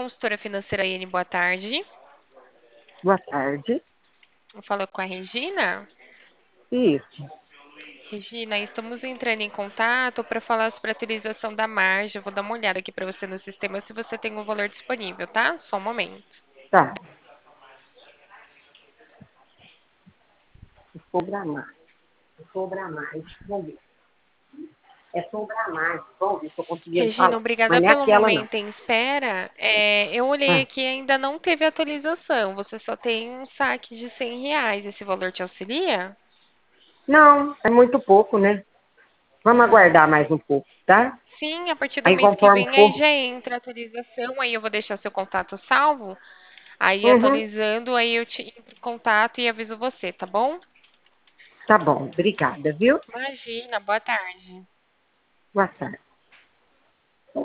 consultora financeira Iane, boa tarde. Boa tarde. Eu falo com a Regina. Isso, Regina, estamos entrando em contato para falar sobre a atualização da margem. Eu vou dar uma olhada aqui para você no sistema se você tem o valor disponível, tá? Só um momento. tá. Cobrar mais. Cobrar mais. Vamos ver. É cobrar mais. Vamos ver se eu conseguindo Regina, falar. obrigada Mas não é pelo aquela, não. momento em espera. Eu olhei Ah, aqui e ainda não teve atualização. Você só tem um saque de R$ 100. Esse valor te auxilia? não, é muito pouco, né? Vamos aguardar mais um pouco, tá? Sim, a partir do Aí mês que conforme vem aí for. já entra a atualização, aí eu vou deixar seu contato salvo, aí Uhum, atualizando, aí eu te entro em contato e aviso você, tá bom? tá bom. Obrigada, viu? Imagina, boa tarde. Boa tarde.